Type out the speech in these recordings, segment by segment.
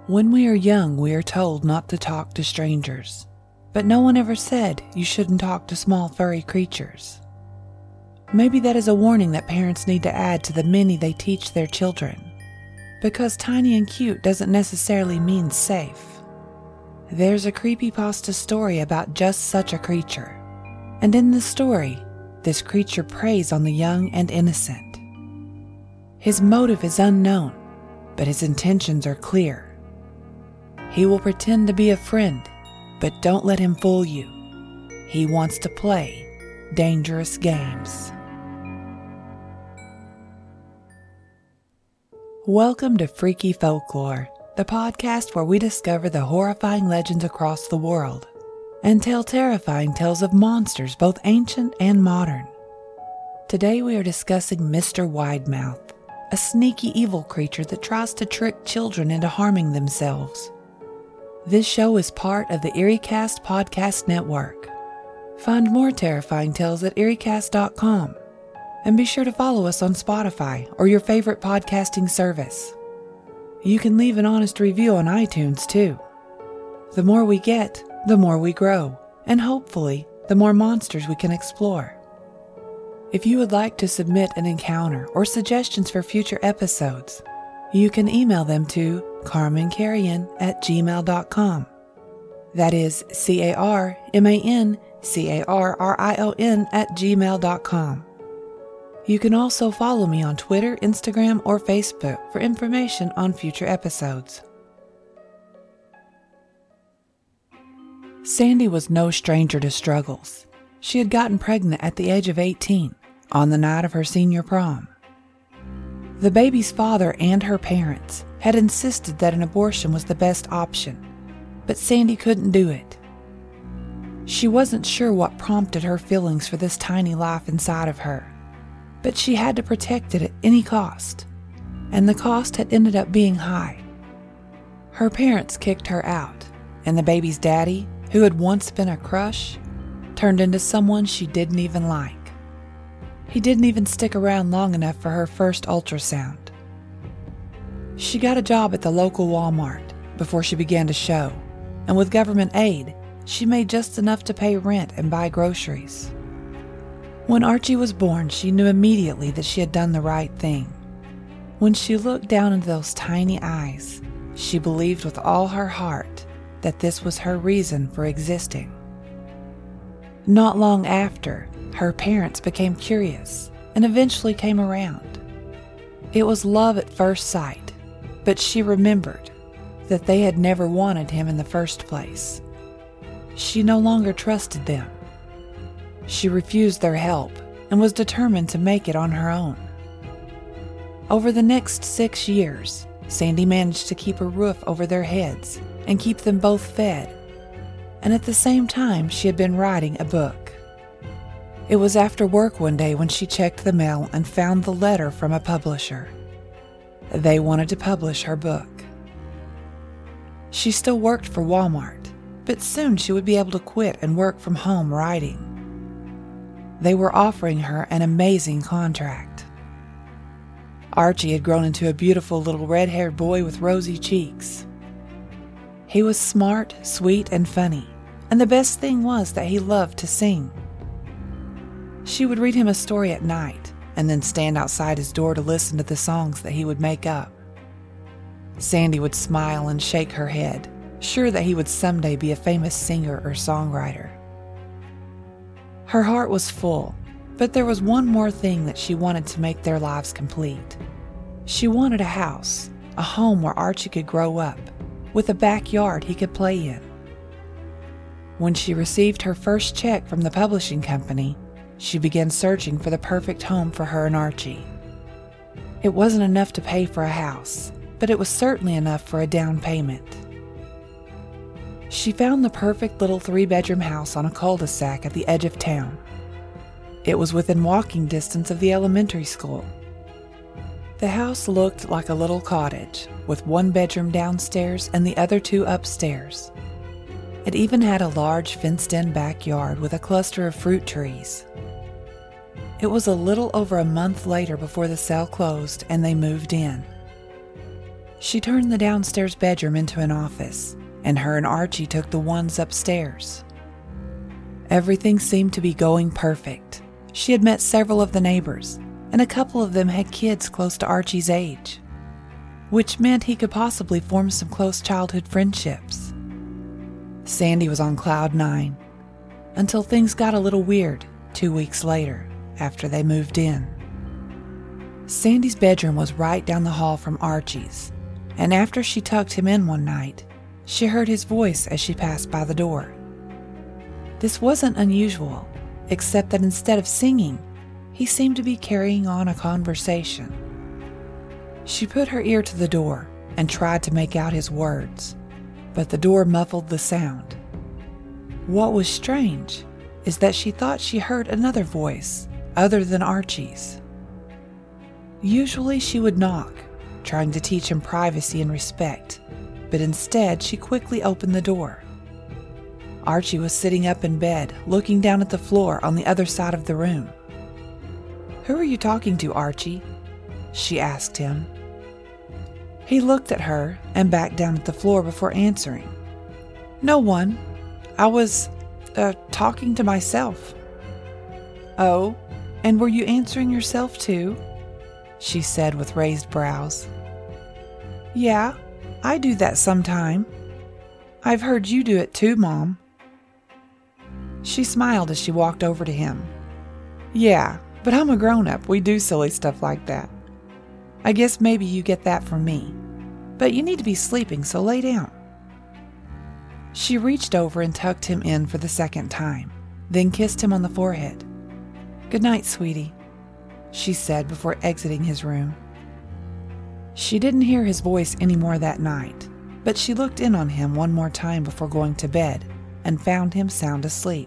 When we are young, we are told not to talk to strangers, but no one ever said you shouldn't talk to small furry creatures. Maybe that is a warning that parents need to add to the many they teach their children, because tiny and cute doesn't necessarily mean safe. There's a creepypasta story about just such a creature, and in the story, this creature preys on the young and innocent. His motive is unknown, but his intentions are clear. He will pretend to be a friend, but don't let him fool you. He wants to play dangerous games. Welcome to Freaky Folklore, the podcast where we discover the horrifying legends across the world and tell terrifying tales of monsters both ancient and modern. Today we are discussing Mr. Widemouth, a sneaky evil creature that tries to trick children into harming themselves. This show is part of the EerieCast podcast network. Find more terrifying tales at EerieCast.com, and be sure to follow us on Spotify or your favorite podcasting service. You can leave an honest review on iTunes too. The more we get, the more we grow, and hopefully, the more monsters we can explore. If you would like to submit an encounter or suggestions for future episodes, you can email them to carmancarrion@gmail.com. That is carmancarrion@gmail.com. You can also follow me on Twitter, Instagram, or Facebook for information on future episodes. Sandy was no stranger to struggles. She had gotten pregnant at the age of 18, on the night of her senior prom. The baby's father and her parents had insisted that an abortion was the best option, but Sandy couldn't do it. She wasn't sure what prompted her feelings for this tiny life inside of her, but she had to protect it at any cost, and the cost had ended up being high. Her parents kicked her out, and the baby's daddy, who had once been a crush, turned into someone she didn't even like. He didn't even stick around long enough for her first ultrasound. She got a job at the local Walmart before she began to show, and with government aid, she made just enough to pay rent and buy groceries. When Archie was born, she knew immediately that she had done the right thing. When she looked down into those tiny eyes, she believed with all her heart that this was her reason for existing. Not long after, her parents became curious and eventually came around. It was love at first sight, but she remembered that they had never wanted him in the first place. She no longer trusted them. She refused their help and was determined to make it on her own. Over the next 6 years, Sandy managed to keep a roof over their heads and keep them both fed, and at the same time she had been writing a book. It was after work one day when she checked the mail and found the letter from a publisher. They wanted to publish her book. She still worked for Walmart, but soon she would be able to quit and work from home writing. They were offering her an amazing contract. Archie had grown into a beautiful little red-haired boy with rosy cheeks. He was smart, sweet, and funny, and the best thing was that he loved to sing. She would read him a story at night and then stand outside his door to listen to the songs that he would make up. Sandy would smile and shake her head, sure that he would someday be a famous singer or songwriter. Her heart was full, but there was one more thing that she wanted to make their lives complete. She wanted a house, a home where Archie could grow up, with a backyard he could play in. When she received her first check from the publishing company, she began searching for the perfect home for her and Archie. It wasn't enough to pay for a house, but it was certainly enough for a down payment. She found the perfect little 3-bedroom house on a cul-de-sac at the edge of town. It was within walking distance of the elementary school. The house looked like a little cottage, with 1 bedroom downstairs and the other 2 upstairs. It even had a large fenced-in backyard with a cluster of fruit trees. It was a little over a month later before the sale closed and they moved in. She turned the downstairs bedroom into an office, and her and Archie took the ones upstairs. Everything seemed to be going perfect. She had met several of the neighbors, and a couple of them had kids close to Archie's age, which meant he could possibly form some close childhood friendships. Sandy was on cloud 9, until things got a little weird 2 weeks later after they moved in. Sandy's bedroom was right down the hall from Archie's, and after she tucked him in one night, she heard his voice as she passed by the door. This wasn't unusual, except that instead of singing, he seemed to be carrying on a conversation. She put her ear to the door and tried to make out his words, but the door muffled the sound. What was strange is that she thought she heard another voice other than Archie's. Usually she would knock, trying to teach him privacy and respect, but instead she quickly opened the door. Archie was sitting up in bed, looking down at the floor on the other side of the room. "Who are you talking to, Archie?" she asked him. He looked at her and back down at the floor before answering. "No one. I was, talking to myself." "Oh, and were you answering yourself too?" she said with raised brows. "Yeah, I do that sometime. I've heard you do it too, Mom." She smiled as she walked over to him. "Yeah, but I'm a grown-up. We do silly stuff like that. I guess maybe you get that from me. But you need to be sleeping, so lay down." She reached over and tucked him in for the second time, then kissed him on the forehead. "Good night, sweetie," she said before exiting his room. She didn't hear his voice anymore that night, but she looked in on him one more time before going to bed and found him sound asleep.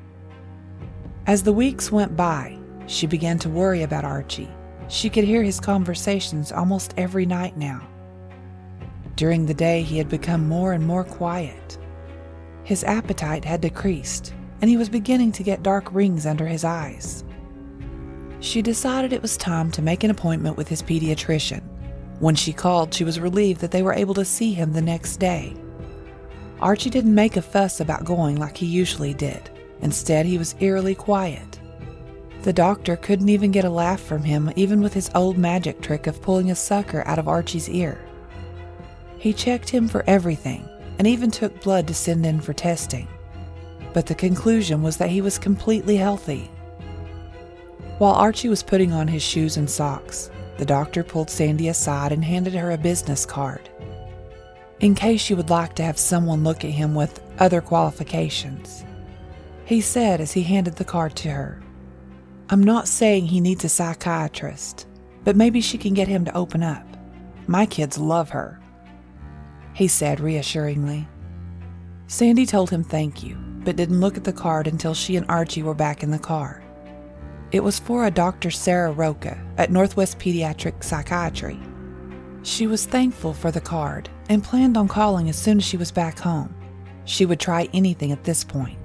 As the weeks went by, she began to worry about Archie. She could hear his conversations almost every night now. During the day, he had become more and more quiet. His appetite had decreased, and he was beginning to get dark rings under his eyes. She decided it was time to make an appointment with his pediatrician. When she called, she was relieved that they were able to see him the next day. Archie didn't make a fuss about going like he usually did. Instead, he was eerily quiet. The doctor couldn't even get a laugh from him, even with his old magic trick of pulling a sucker out of Archie's ear. He checked him for everything, and even took blood to send in for testing. But the conclusion was that he was completely healthy. While Archie was putting on his shoes and socks, the doctor pulled Sandy aside and handed her a business card, in case she would like to have someone look at him with other qualifications. He said as he handed the card to her, "I'm not saying he needs a psychiatrist, but maybe she can get him to open up. My kids love her," he said reassuringly. Sandy told him thank you, but didn't look at the card until she and Archie were back in the car. It was for a Dr. Sarah Roca at Northwest Pediatric Psychiatry. She was thankful for the card and planned on calling as soon as she was back home. She would try anything at this point.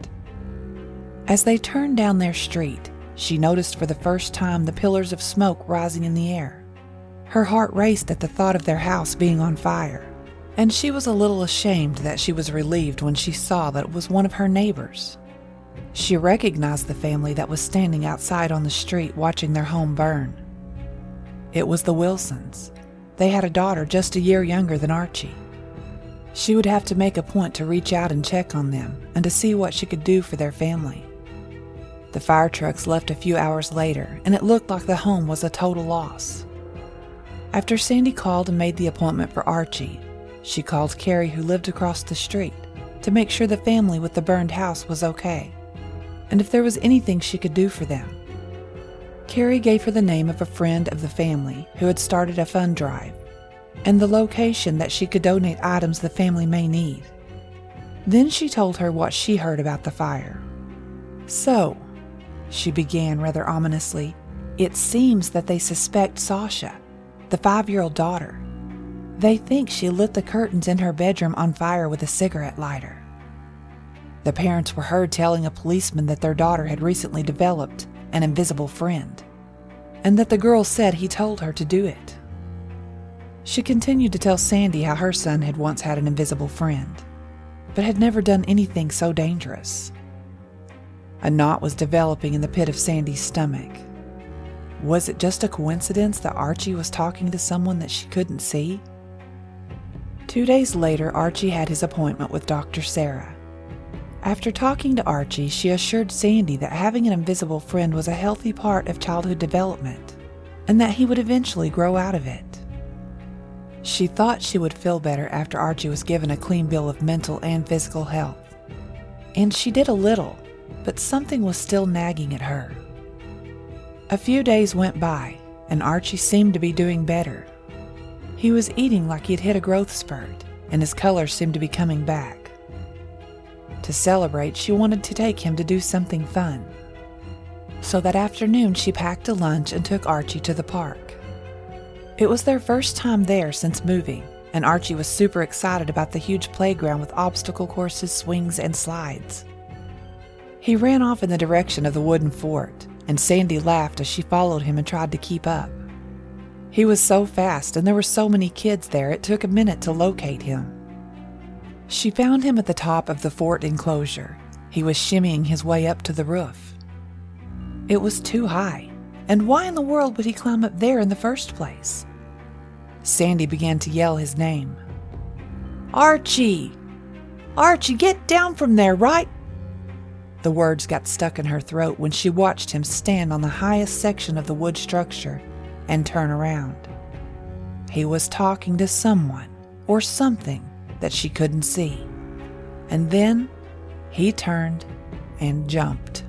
As they turned down their street, she noticed for the first time the pillars of smoke rising in the air. Her heart raced at the thought of their house being on fire, and she was a little ashamed that she was relieved when she saw that it was one of her neighbors. She recognized the family that was standing outside on the street watching their home burn. It was the Wilsons. They had a daughter just a year younger than Archie. She would have to make a point to reach out and check on them and to see what she could do for their family. The fire trucks left a few hours later, and it looked like the home was a total loss. After Sandy called and made the appointment for Archie, she called Carrie, who lived across the street, to make sure the family with the burned house was okay, and if there was anything she could do for them. Carrie gave her the name of a friend of the family who had started a fund drive, and the location that she could donate items the family may need. Then she told her what she heard about the fire. "So," she began rather ominously, "it seems that they suspect Sasha, the 5-year-old daughter. They think she lit the curtains in her bedroom on fire with a cigarette lighter. The parents were heard telling a policeman that their daughter had recently developed an invisible friend, and that the girl said he told her to do it." She continued to tell Sandy how her son had once had an invisible friend, but had never done anything so dangerous. A knot was developing in the pit of Sandy's stomach. Was it just a coincidence that Archie was talking to someone that she couldn't see? 2 days later, Archie had his appointment with Dr. Sarah. After talking to Archie, she assured Sandy that having an invisible friend was a healthy part of childhood development, and that he would eventually grow out of it. She thought she would feel better after Archie was given a clean bill of mental and physical health. And she did a little, but something was still nagging at her. A few days went by, and Archie seemed to be doing better. He was eating like he had hit a growth spurt, and his color seemed to be coming back. To celebrate, she wanted to take him to do something fun. So that afternoon, she packed a lunch and took Archie to the park. It was their first time there since moving, and Archie was super excited about the huge playground with obstacle courses, swings, and slides. He ran off in the direction of the wooden fort, and Sandy laughed as she followed him and tried to keep up. He was so fast, and there were so many kids there, it took a minute to locate him. She found him at the top of the fort enclosure. He was shimmying his way up to the roof. It was too high, and why in the world would he climb up there in the first place? Sandy began to yell his name. "Archie! Archie, get down from there, right?" The words got stuck in her throat when she watched him stand on the highest section of the wood structure and turn around. He was talking to someone or something that she couldn't see. And then he turned and jumped.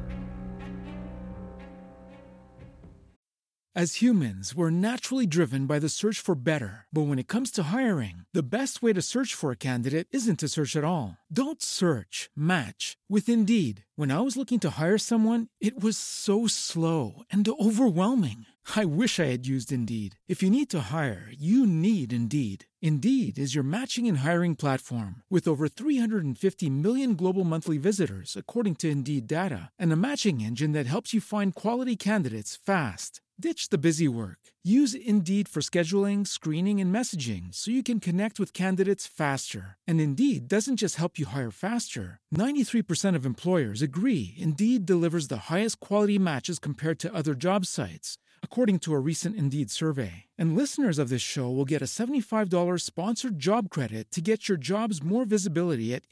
As humans, we're naturally driven by the search for better. But when it comes to hiring, the best way to search for a candidate isn't to search at all. Don't search, match with Indeed. When I was looking to hire someone, it was so slow and overwhelming. I wish I had used Indeed. If you need to hire, you need Indeed. Indeed is your matching and hiring platform with over 350 million global monthly visitors, according to Indeed data, and a matching engine that helps you find quality candidates fast. Ditch the busy work. Use Indeed for scheduling, screening, and messaging so you can connect with candidates faster. And Indeed doesn't just help you hire faster. 93% of employers agree Indeed delivers the highest quality matches compared to other job sites, according to a recent Indeed survey. And listeners of this show will get a $75 sponsored job credit to get your jobs more visibility at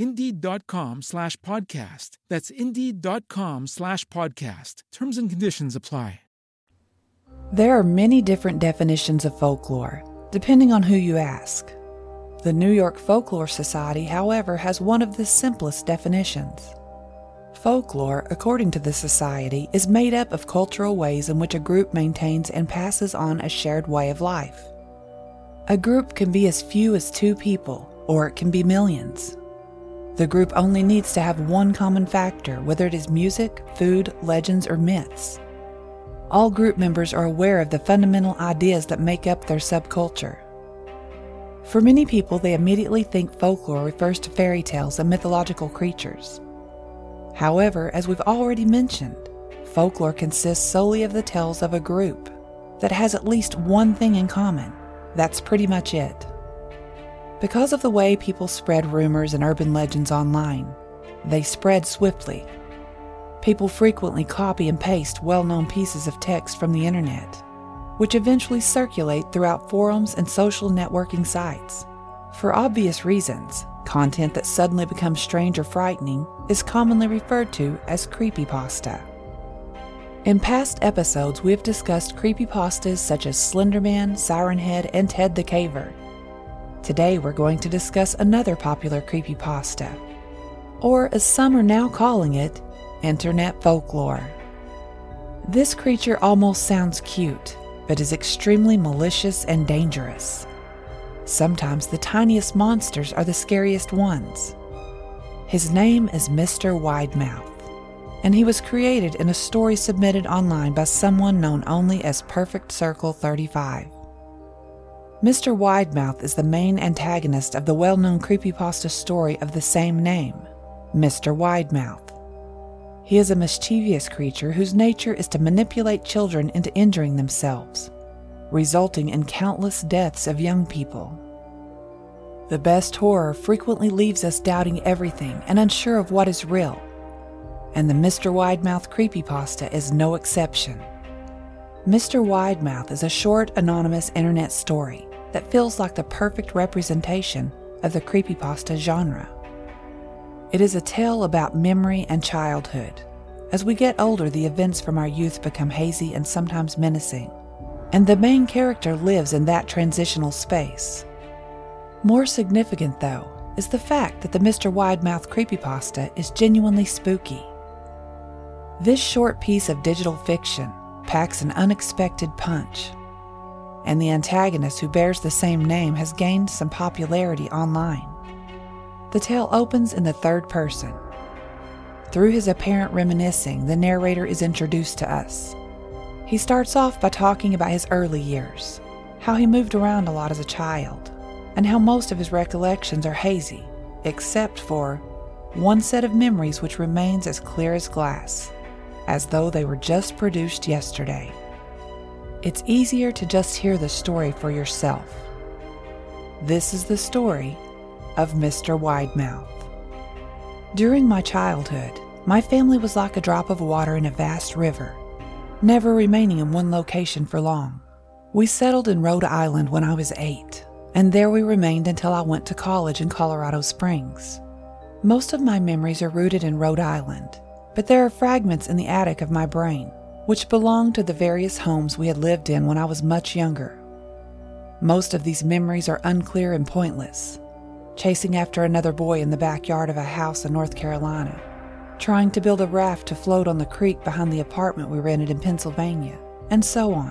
Indeed.com/podcast. That's Indeed.com/podcast. Terms and conditions apply. There are many different definitions of folklore, depending on who you ask. The New York Folklore Society, however, has one of the simplest definitions. Folklore, according to the society, is made up of cultural ways in which a group maintains and passes on a shared way of life. A group can be as few as 2 people, or it can be millions. The group only needs to have one common factor, whether it is music, food, legends, or myths. All group members are aware of the fundamental ideas that make up their subculture. For many people, they immediately think folklore refers to fairy tales and mythological creatures. However, as we've already mentioned, folklore consists solely of the tales of a group that has at least one thing in common. That's pretty much it. Because of the way people spread rumors and urban legends online, they spread swiftly. People frequently copy and paste well-known pieces of text from the internet, which eventually circulate throughout forums and social networking sites. For obvious reasons, content that suddenly becomes strange or frightening is commonly referred to as creepypasta. In past episodes, we have discussed creepypastas such as Slenderman, Siren Head, and Ted the Caver. Today we're going to discuss another popular creepypasta, or as some are now calling it, internet folklore. This creature almost sounds cute, but is extremely malicious and dangerous. Sometimes the tiniest monsters are the scariest ones. His name is Mr. Widemouth, and he was created in a story submitted online by someone known only as Perfect Circle 35. Mr. Widemouth is the main antagonist of the well-known creepypasta story of the same name, Mr. Widemouth. He is a mischievous creature whose nature is to manipulate children into injuring themselves. resulting in countless deaths of young people. The best horror frequently leaves us doubting everything and unsure of what is real, and the Mr. Widemouth creepypasta is no exception. Mr. Widemouth is a short, anonymous internet story that feels like the perfect representation of the creepypasta genre. It is a tale about memory and childhood. As we get older, the events from our youth become hazy and sometimes menacing, and the main character lives in that transitional space. More significant, though, is the fact that the Mr. Widemouth creepypasta is genuinely spooky. This short piece of digital fiction packs an unexpected punch, and the antagonist, who bears the same name, has gained some popularity online. The tale opens in the third person. Through his apparent reminiscing, the narrator is introduced to us. He starts off by talking about his early years, how he moved around a lot as a child, and how most of his recollections are hazy, except for one set of memories which remains as clear as glass, as though they were just produced yesterday. It's easier to just hear the story for yourself. This is the story of Mr. Widemouth. During my childhood, my family was like a drop of water in a vast river, never remaining in one location for long. We settled in Rhode Island when I was 8, and there we remained until I went to college in Colorado Springs. Most of my memories are rooted in Rhode Island, but there are fragments in the attic of my brain which belong to the various homes we had lived in when I was much younger. Most of these memories are unclear and pointless. Chasing after another boy in the backyard of a house in North Carolina, trying to build a raft to float on the creek behind the apartment we rented in Pennsylvania, and so on.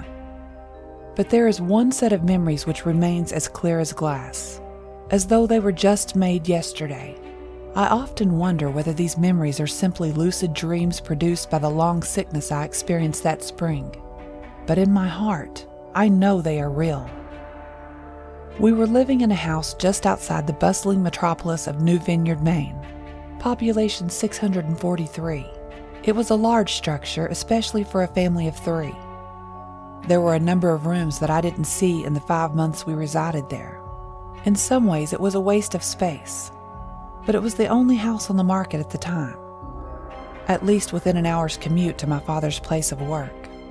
But there is one set of memories which remains as clear as glass, as though they were just made yesterday. I often wonder whether these memories are simply lucid dreams produced by the long sickness I experienced that spring. But in my heart, I know they are real. We were living in a house just outside the bustling metropolis of New Vineyard, Maine, population 643. It was a large structure, especially for a family of 3. There were a number of rooms that I didn't see in the 5 months we resided there. In some ways, it was a waste of space, but it was the only house on the market at the time, at least within an hour's commute to my father's place of work.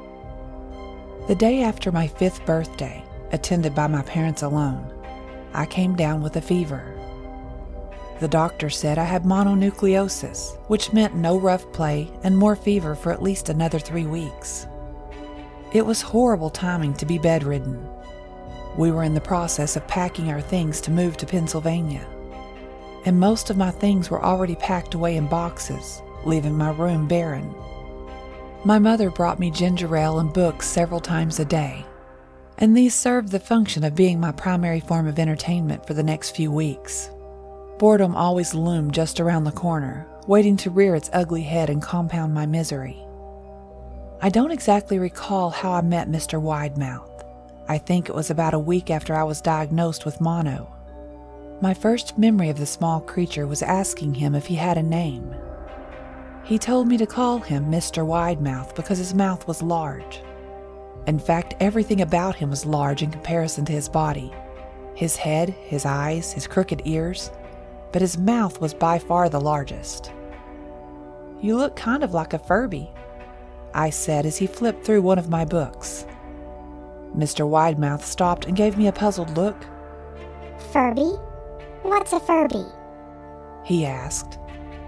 The day after my 5th birthday, attended by my parents alone, I came down with a fever. The doctor said I had mononucleosis, which meant no rough play and more fever for at least another 3 weeks. It was horrible timing to be bedridden. We were in the process of packing our things to move to Pennsylvania, and most of my things were already packed away in boxes, leaving my room barren. My mother brought me ginger ale and books several times a day, and these served the function of being my primary form of entertainment for the next few weeks. Boredom always loomed just around the corner, waiting to rear its ugly head and compound my misery. I don't exactly recall how I met Mr. Widemouth. I think it was about a week after I was diagnosed with mono. My first memory of the small creature was asking him if he had a name. He told me to call him Mr. Widemouth because his mouth was large. In fact, everything about him was large in comparison to his body. His head, his eyes, his crooked ears, but his mouth was by far the largest. "You look kind of like a Furby," I said as he flipped through one of my books. Mr. Widemouth stopped and gave me a puzzled look. "Furby? What's a Furby?" he asked.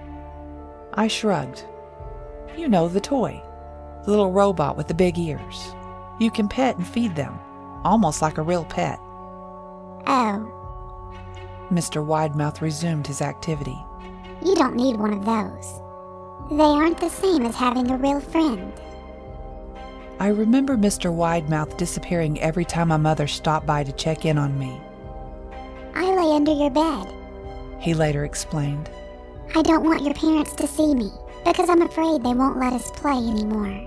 I shrugged. "You know, the toy. The little robot with the big ears. You can pet and feed them, almost like a real pet." "Oh." Mr. Widemouth resumed his activity. "You don't need one of those. They aren't the same as having a real friend." I remember Mr. Widemouth disappearing every time my mother stopped by to check in on me. "I lay under your bed," he later explained. "I don't want your parents to see me, because I'm afraid they won't let us play anymore."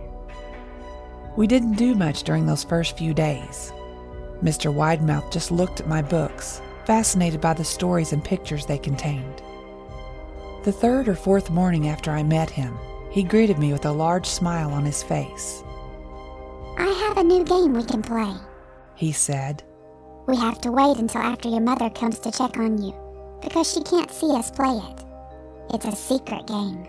We didn't do much during those first few days. Mr. Widemouth just looked at my books, fascinated by the stories and pictures they contained. The 3rd or 4th morning after I met him, he greeted me with a large smile on his face. "I have a new game we can play," he said. We have to wait until after your mother comes to check on you, because she can't see us play it. It's a secret game.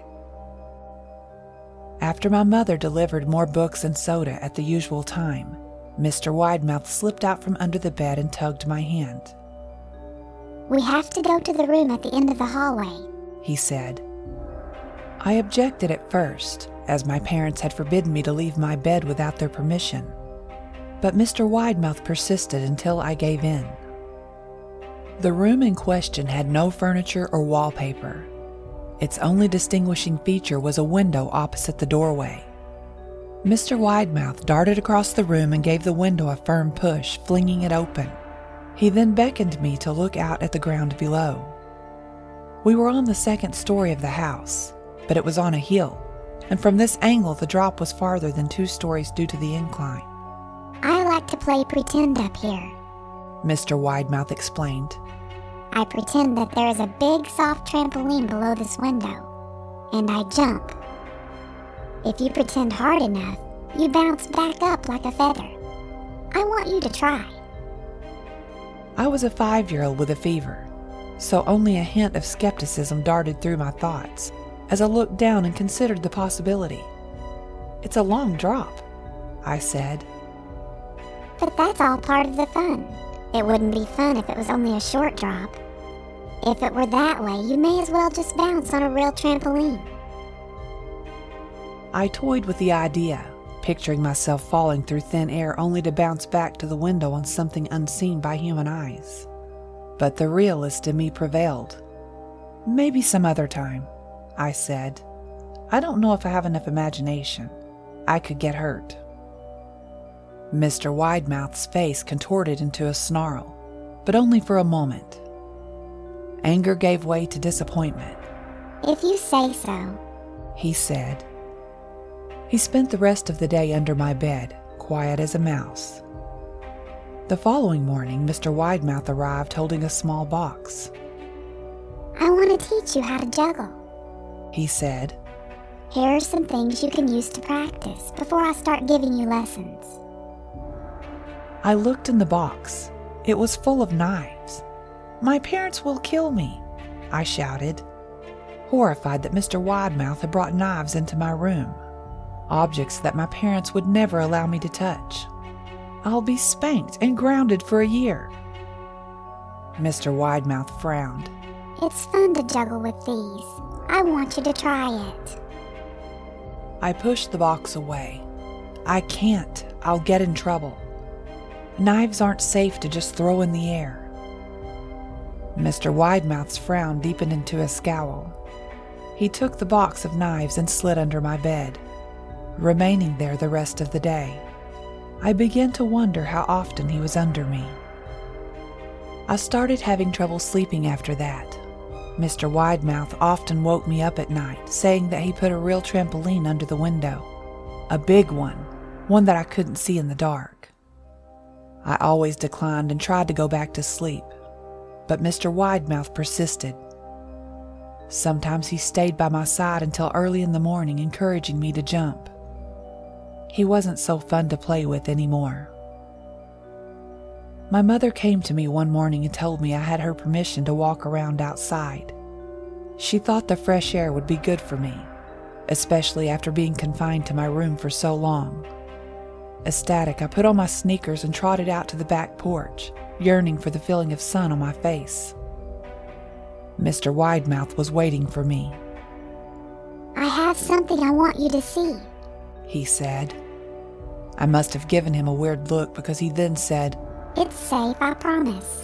After my mother delivered more books and soda at the usual time, Mr. Widemouth slipped out from under the bed and tugged my hand. We have to go to the room at the end of the hallway, he said. I objected at first, as my parents had forbidden me to leave my bed without their permission, but Mr. Widemouth persisted until I gave in. The room in question had no furniture or wallpaper. Its only distinguishing feature was a window opposite the doorway. Mr. Widemouth darted across the room and gave the window a firm push, flinging it open. He then beckoned me to look out at the ground below. We were on the second story of the house, but it was on a hill, and from this angle the drop was farther than 2 stories due to the incline. I like to play pretend up here, Mr. Widemouth explained. I pretend that there is a big soft trampoline below this window, and I jump. If you pretend hard enough, you bounce back up like a feather. I want you to try. I was a 5-year-old with a fever, so only a hint of skepticism darted through my thoughts as I looked down and considered the possibility. It's a long drop, I said. But that's all part of the fun. It wouldn't be fun if it was only a short drop. If it were that way, you may as well just bounce on a real trampoline. I toyed with the idea, picturing myself falling through thin air only to bounce back to the window on something unseen by human eyes. But the realist in me prevailed. Maybe some other time, I said. I don't know if I have enough imagination. I could get hurt. Mr. Widemouth's face contorted into a snarl, but only for a moment. Anger gave way to disappointment. If you say so, he said. He spent the rest of the day under my bed, quiet as a mouse. The following morning, Mr. Widemouth arrived holding a small box. I want to teach you how to juggle, he said. Here are some things you can use to practice before I start giving you lessons. I looked in the box. It was full of knives. My parents will kill me, I shouted, horrified that Mr. Widemouth had brought knives into my room, objects that my parents would never allow me to touch. I'll be spanked and grounded for a year. Mr. Widemouth frowned. It's fun to juggle with these. I want you to try it. I pushed the box away. I can't. I'll get in trouble. Knives aren't safe to just throw in the air. Mr. Widemouth's frown deepened into a scowl. He took the box of knives and slid under my bed, remaining there the rest of the day. I began to wonder how often he was under me. I started having trouble sleeping after that. Mr. Widemouth often woke me up at night, saying that he put a real trampoline under the window. A big one that I couldn't see in the dark. I always declined and tried to go back to sleep, but Mr. Widemouth persisted. Sometimes he stayed by my side until early in the morning, encouraging me to jump. He wasn't so fun to play with anymore. My mother came to me one morning and told me I had her permission to walk around outside. She thought the fresh air would be good for me, especially after being confined to my room for so long. Ecstatic, I put on my sneakers and trotted out to the back porch, yearning for the feeling of sun on my face. Mr. Widemouth was waiting for me. I have something I want you to see, he said. I must have given him a weird look because he then said, It's safe, I promise.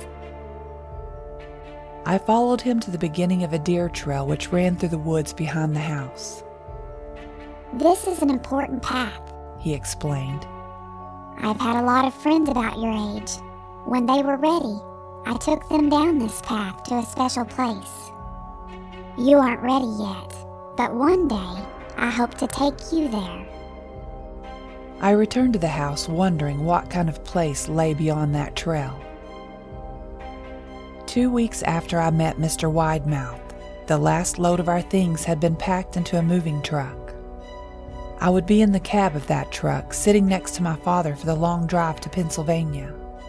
I followed him to the beginning of a deer trail which ran through the woods behind the house. This is an important path, he explained. I've had a lot of friends about your age. When they were ready, I took them down this path to a special place. You aren't ready yet, but one day I hope to take you there. I returned to the house wondering what kind of place lay beyond that trail. 2 weeks after I met Mr. Widemouth, the last load of our things had been packed into a moving truck. I would be in the cab of that truck, sitting next to my father for the long drive to Pennsylvania.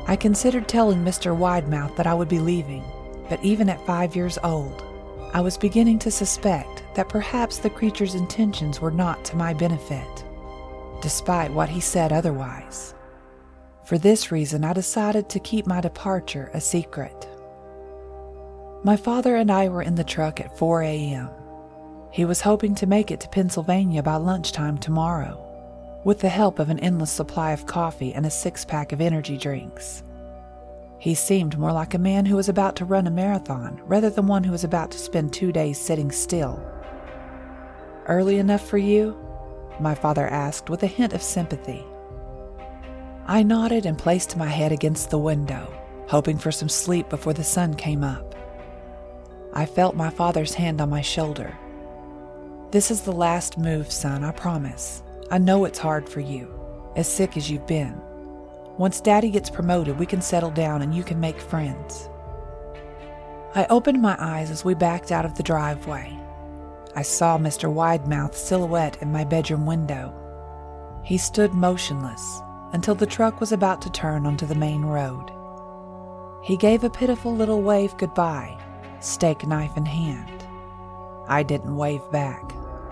I considered telling Mr. Widemouth that I would be leaving, but even at 5 years old, I was beginning to suspect that perhaps the creature's intentions were not to my benefit, despite what he said otherwise. For this reason, I decided to keep my departure a secret. My father and I were in the truck at 4 a.m. He was hoping to make it to Pennsylvania by lunchtime tomorrow, with the help of an endless supply of coffee and a 6-pack of energy drinks. He seemed more like a man who was about to run a marathon rather than one who was about to spend 2 days sitting still. "Early enough for you?" my father asked with a hint of sympathy. I nodded and placed my head against the window, hoping for some sleep before the sun came up. I felt my father's hand on my shoulder. "This is the last move, son, I promise. I know it's hard for you, as sick as you've been. Once Daddy gets promoted, we can settle down and you can make friends." I opened my eyes as we backed out of the driveway. I saw Mr. Widemouth's silhouette in my bedroom window. He stood motionless until the truck was about to turn onto the main road. He gave a pitiful little wave goodbye, steak knife in hand. I didn't wave back.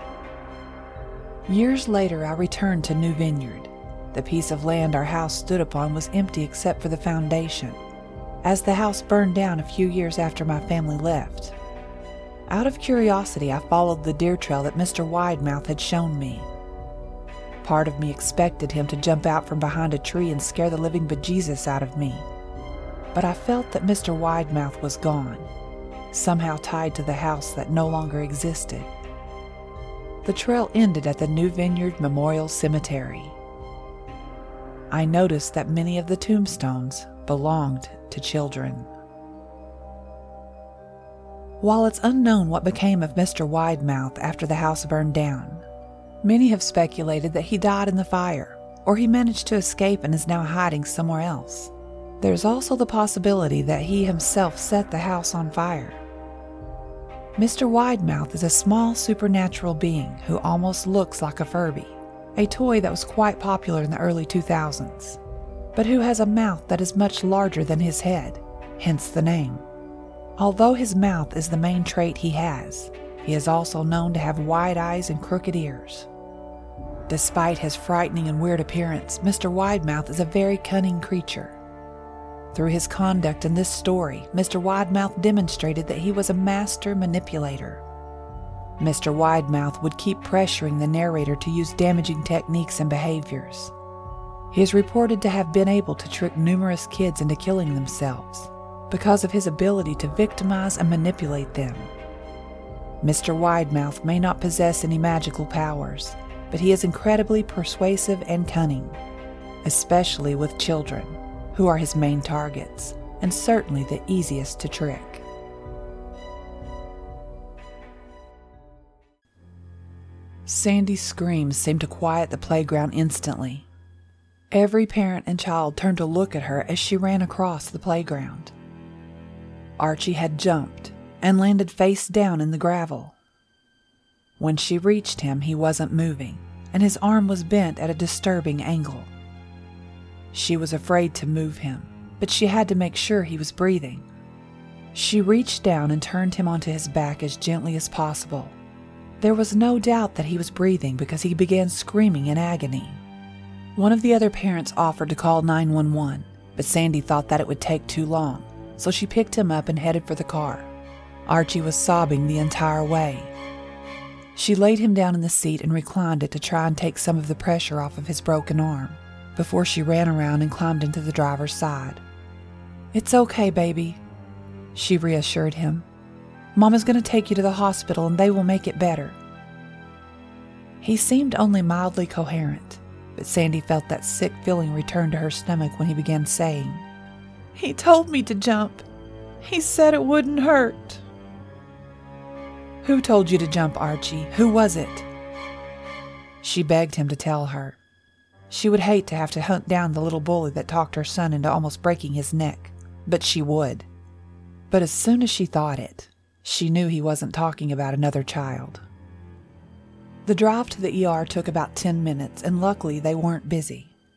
Years later, I returned to New Vineyard. The piece of land our house stood upon was empty except for the foundation, as the house burned down a few years after my family left. Out of curiosity, I followed the deer trail that Mr. Widemouth had shown me. Part of me expected him to jump out from behind a tree and scare the living bejesus out of me. But I felt that Mr. Widemouth was gone, somehow tied to the house that no longer existed. The trail ended at the New Vineyard Memorial Cemetery. I noticed that many of the tombstones belonged to children. While it's unknown what became of Mr. Widemouth after the house burned down, many have speculated that he died in the fire, or he managed to escape and is now hiding somewhere else. There's also the possibility that he himself set the house on fire. Mr. Widemouth is a small supernatural being who almost looks like a Furby, a toy that was quite popular in the early 2000s, but who has a mouth that is much larger than his head, hence the name. Although his mouth is the main trait he is also known to have wide eyes and crooked ears. Despite his frightening and weird appearance, Mr. Widemouth is a very cunning creature. Through his conduct in this story, Mr. Widemouth demonstrated that he was a master manipulator. Mr. Widemouth would keep pressuring the narrator to use damaging techniques and behaviors. He is reported to have been able to trick numerous kids into killing themselves because of his ability to victimize and manipulate them. Mr. Widemouth may not possess any magical powers, but he is incredibly persuasive and cunning, especially with children, who are his main targets, and certainly the easiest to trick. Sandy's screams seemed to quiet the playground instantly. Every parent and child turned to look at her as she ran across the playground. Archie had jumped and landed face down in the gravel. When she reached him, he wasn't moving, and his arm was bent at a disturbing angle. She was afraid to move him, but she had to make sure he was breathing. She reached down and turned him onto his back as gently as possible. There was no doubt that he was breathing because he began screaming in agony. One of the other parents offered to call 911, but Sandy thought that it would take too long, so she picked him up and headed for the car. Archie was sobbing the entire way. She laid him down in the seat and reclined it to try and take some of the pressure off of his broken arm, before she ran around and climbed into the driver's side. "It's okay, baby," she reassured him. "Mama's going to take you to the hospital and they will make it better." He seemed only mildly coherent, but Sandy felt that sick feeling return to her stomach when he began saying, "He told me to jump. He said it wouldn't hurt." "Who told you to jump, Archie? Who was it?" She begged him to tell her. She would hate to have to hunt down the little bully that talked her son into almost breaking his neck, but she would. But as soon as she thought it, she knew he wasn't talking about another child. The drive to the ER took about 10 minutes, and luckily they weren't busy.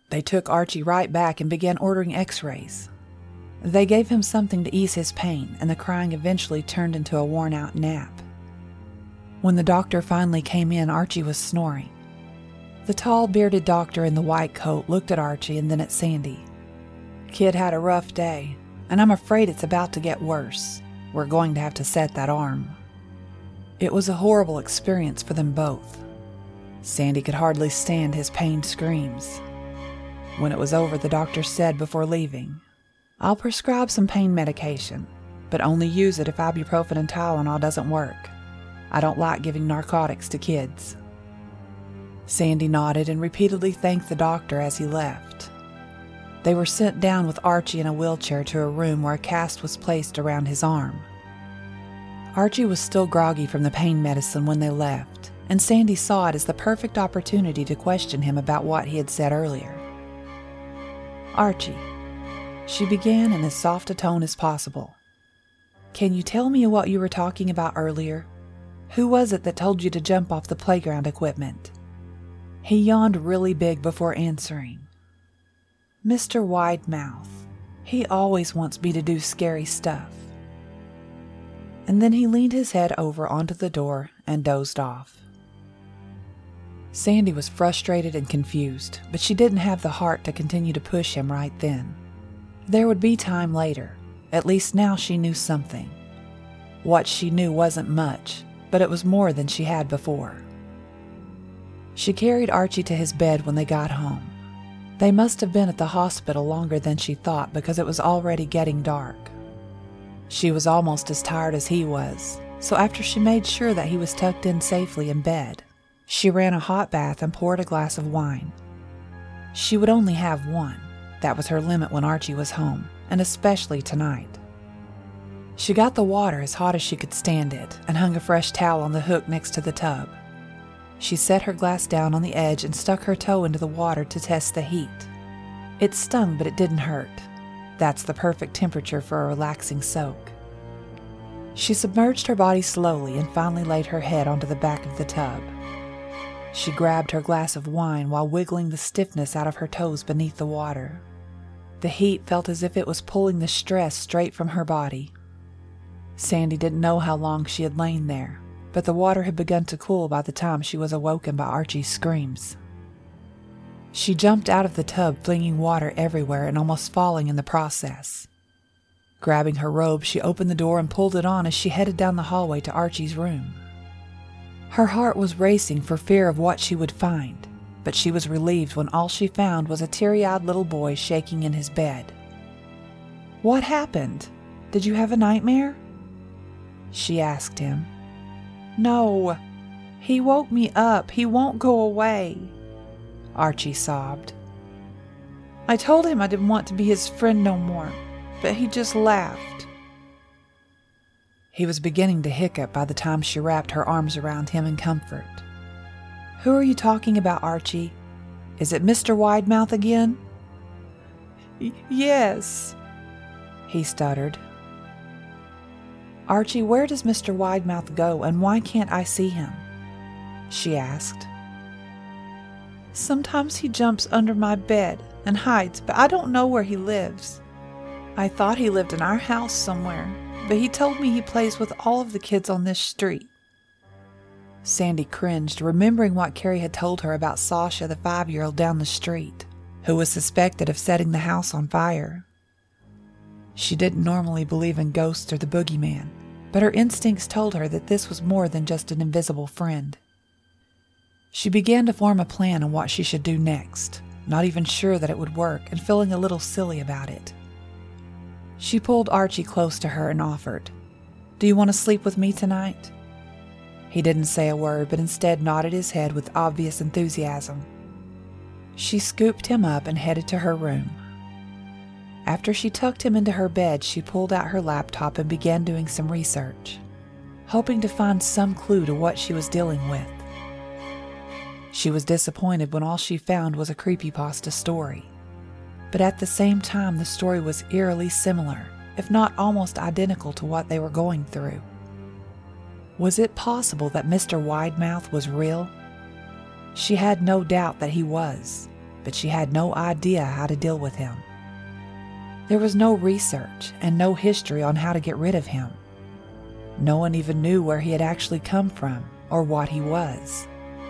They took Archie right back and began ordering x-rays. They gave him something to ease his pain, and the crying eventually turned into a worn-out nap. When the doctor finally came in, Archie was snoring. The tall, bearded doctor in the white coat looked at Archie and then at Sandy. "Kid had a rough day, and I'm afraid it's about to get worse. We're going to have to set that arm." It was a horrible experience for them both. Sandy could hardly stand his pained screams. When it was over, the doctor said before leaving, "I'll prescribe some pain medication, but only use it if ibuprofen and Tylenol doesn't work. I don't like giving narcotics to kids." Sandy nodded and repeatedly thanked the doctor as he left. They were sent down with Archie in a wheelchair to a room where a cast was placed around his arm. Archie was still groggy from the pain medicine when they left, and Sandy saw it as the perfect opportunity to question him about what he had said earlier. "Archie," she began in as soft a tone as possible, "can you tell me what you were talking about earlier? Who was it that told you to jump off the playground equipment?" He yawned really big before answering. "Mr. Widemouth. He always wants me to do scary stuff." And then he leaned his head over onto the door and dozed off. Sandy was frustrated and confused, but she didn't have the heart to continue to push him right then. There would be time later. At least now she knew something. What she knew wasn't much, but it was more than she had before. She carried Archie to his bed when they got home. They must have been at the hospital longer than she thought because it was already getting dark. She was almost as tired as he was, so after she made sure that he was tucked in safely in bed, she ran a hot bath and poured a glass of wine. She would only have one. That was her limit when Archie was home, and especially tonight. She got the water as hot as she could stand it and hung a fresh towel on the hook next to the tub. She set her glass down on the edge and stuck her toe into the water to test the heat. It stung, but it didn't hurt. That's the perfect temperature for a relaxing soak. She submerged her body slowly and finally laid her head onto the back of the tub. She grabbed her glass of wine while wiggling the stiffness out of her toes beneath the water. The heat felt as if it was pulling the stress straight from her body. Sandy didn't know how long she had lain there, but the water had begun to cool by the time she was awoken by Archie's screams. She jumped out of the tub, flinging water everywhere and almost falling in the process. Grabbing her robe, she opened the door and pulled it on as she headed down the hallway to Archie's room. Her heart was racing for fear of what she would find, but she was relieved when all she found was a teary-eyed little boy shaking in his bed. "What happened? Did you have a nightmare?" she asked him. "No, he woke me up. He won't go away," Archie sobbed. "I told him I didn't want to be his friend no more, but he just laughed." He was beginning to hiccup by the time she wrapped her arms around him in comfort. "Who are you talking about, Archie? Is it Mr. Widemouth again?" Yes, he stuttered. "Archie, where does Mr. Widemouth go, and why can't I see him?" she asked. "Sometimes he jumps under my bed and hides, but I don't know where he lives. I thought he lived in our house somewhere, but he told me he plays with all of the kids on this street." Sandy cringed, remembering what Carrie had told her about Sasha, the 5-year-old down the street, who was suspected of setting the house on fire. She didn't normally believe in ghosts or the boogeyman, but her instincts told her that this was more than just an invisible friend. She began to form a plan on what she should do next, not even sure that it would work and feeling a little silly about it. She pulled Archie close to her and offered, "Do you want to sleep with me tonight?" He didn't say a word, but instead nodded his head with obvious enthusiasm. She scooped him up and headed to her room. After she tucked him into her bed, she pulled out her laptop and began doing some research, hoping to find some clue to what she was dealing with. She was disappointed when all she found was a creepypasta story. But at the same time, the story was eerily similar, if not almost identical to what they were going through. Was it possible that Mr. Widemouth was real? She had no doubt that he was, but she had no idea how to deal with him. There was no research and no history on how to get rid of him. No one even knew where he had actually come from or what he was.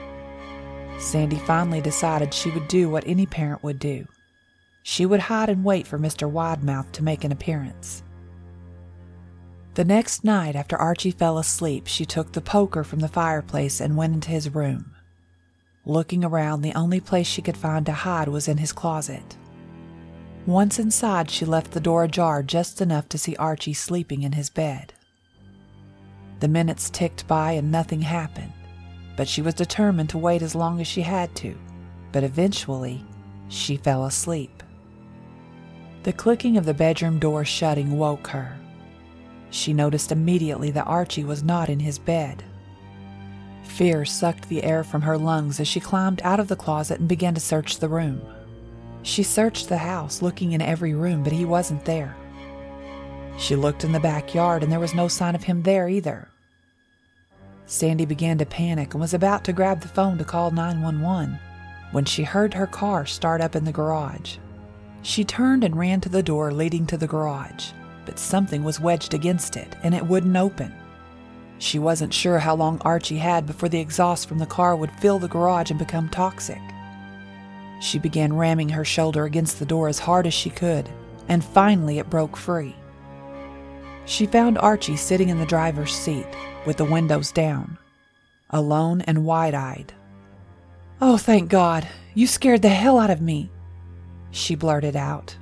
Sandy finally decided she would do what any parent would do. She would hide and wait for Mr. Widemouth to make an appearance. The next night after Archie fell asleep, she took the poker from the fireplace and went into his room. Looking around, the only place she could find to hide was in his closet. Once inside, she left the door ajar just enough to see Archie sleeping in his bed. The minutes ticked by and nothing happened, but she was determined to wait as long as she had to. But eventually, she fell asleep. The clicking of the bedroom door shutting woke her. She noticed immediately that Archie was not in his bed. Fear sucked the air from her lungs as she climbed out of the closet and began to search the room. She searched the house, looking in every room, but he wasn't there. She looked in the backyard, and there was no sign of him there either. Sandy began to panic and was about to grab the phone to call 911 when she heard her car start up in the garage. She turned and ran to the door leading to the garage, but something was wedged against it, and it wouldn't open. She wasn't sure how long Archie had before the exhaust from the car would fill the garage and become toxic. She began ramming her shoulder against the door as hard as she could, and finally it broke free. She found Archie sitting in the driver's seat, with the windows down, alone and wide-eyed. "Oh, thank God! You scared the hell out of me!" she blurted out.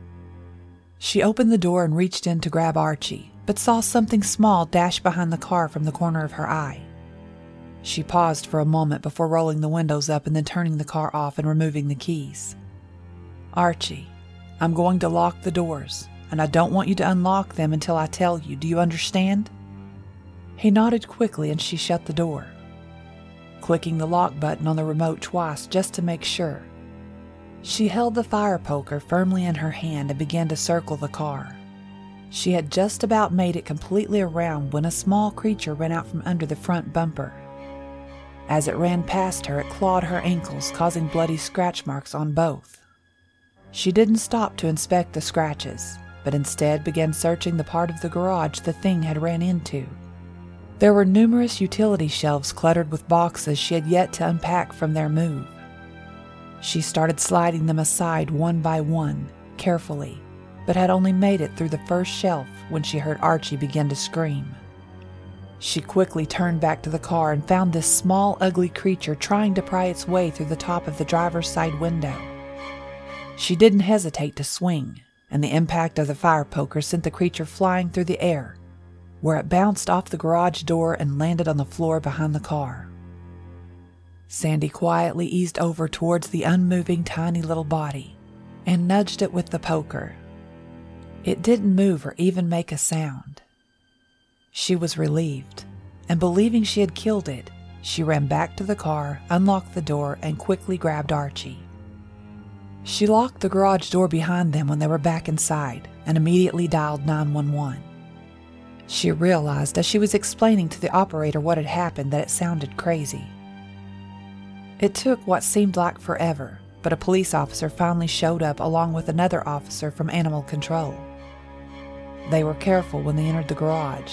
She opened the door and reached in to grab Archie, but saw something small dash behind the car from the corner of her eye. She paused for a moment before rolling the windows up and then turning the car off and removing the keys. "Archie, I'm going to lock the doors, and I don't want you to unlock them until I tell you. Do you understand?" He nodded quickly and she shut the door, clicking the lock button on the remote twice just to make sure. She held the fire poker firmly in her hand and began to circle the car. She had just about made it completely around when a small creature ran out from under the front bumper. As it ran past her, it clawed her ankles, causing bloody scratch marks on both. She didn't stop to inspect the scratches, but instead began searching the part of the garage the thing had ran into. There were numerous utility shelves cluttered with boxes she had yet to unpack from their move. She started sliding them aside one by one, carefully, but had only made it through the first shelf when she heard Archie begin to scream. She quickly turned back to the car and found this small, ugly creature trying to pry its way through the top of the driver's side window. She didn't hesitate to swing, and the impact of the fire poker sent the creature flying through the air, where it bounced off the garage door and landed on the floor behind the car. Sandy quietly eased over towards the unmoving tiny little body and nudged it with the poker. It didn't move or even make a sound. She was relieved, and believing she had killed it, she ran back to the car, unlocked the door, and quickly grabbed Archie. She locked the garage door behind them when they were back inside and immediately dialed 911. She realized as she was explaining to the operator what had happened that it sounded crazy. It took what seemed like forever, but a police officer finally showed up along with another officer from Animal Control. They were careful when they entered the garage.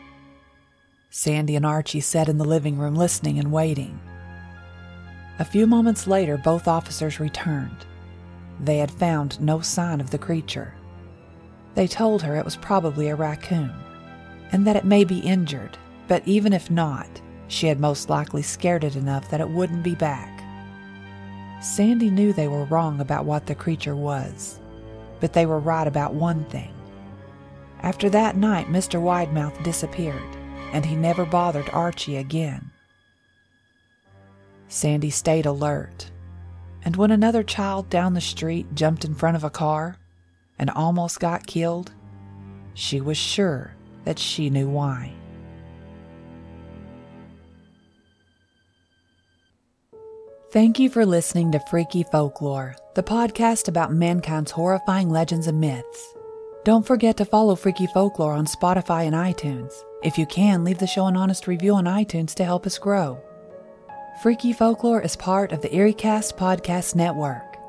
Sandy and Archie sat in the living room listening and waiting. A few moments later, both officers returned. They had found no sign of the creature. They told her it was probably a raccoon, and that it may be injured, but even if not, she had most likely scared it enough that it wouldn't be back. Sandy knew they were wrong about what the creature was, but they were right about one thing. After that night, Mr. Widemouth disappeared, and he never bothered Archie again. Sandy stayed alert, and when another child down the street jumped in front of a car and almost got killed, she was sure that she knew why. Thank you for listening to Freaky Folklore, the podcast about mankind's horrifying legends and myths. Don't forget to follow Freaky Folklore on Spotify and iTunes. If you can, leave the show an honest review on iTunes to help us grow. Freaky Folklore is part of the EerieCast Podcast Network.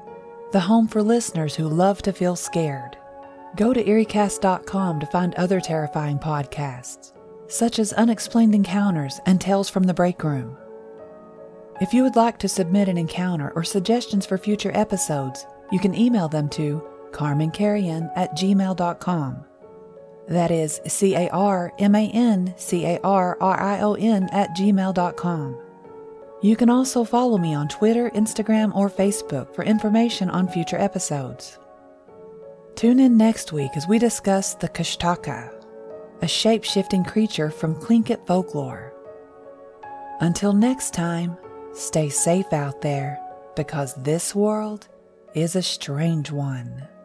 the home for listeners who love to feel scared. Go to EerieCast.com to find other terrifying podcasts, such as Unexplained Encounters and Tales from the Break Room. If you would like to submit an encounter or suggestions for future episodes, you can email them to carmancarrion@gmail.com. That is carmancarrion@gmail.com. You can also follow me on Twitter, Instagram, or Facebook for information on future episodes. Tune in next week as we discuss the Kshtaka, a shape-shifting creature from Tlingit folklore. Until next time, stay safe out there, because this world is a strange one.